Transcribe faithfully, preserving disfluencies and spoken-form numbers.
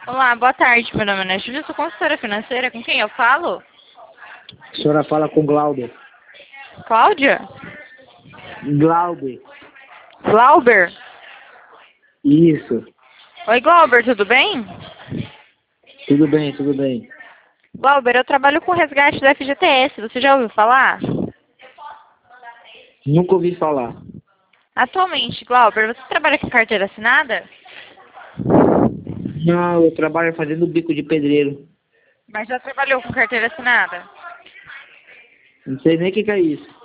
Olá, boa tarde. Meu nome é Júlia, sou consultora financeira. Com quem eu falo? A senhora fala com Glauber. Cláudia? Glauber. Glauber? Isso. Oi, Glauber, tudo bem? Tudo bem, tudo bem. Glauber, eu trabalho com resgate da F G T S. Você já ouviu falar? Nunca ouvi falar. Atualmente, Glauber, você trabalha com carteira assinada? Não, eu trabalho fazendo bico de pedreiro. Mas já trabalhou com carteira assinada? Não sei nem o que, que é isso.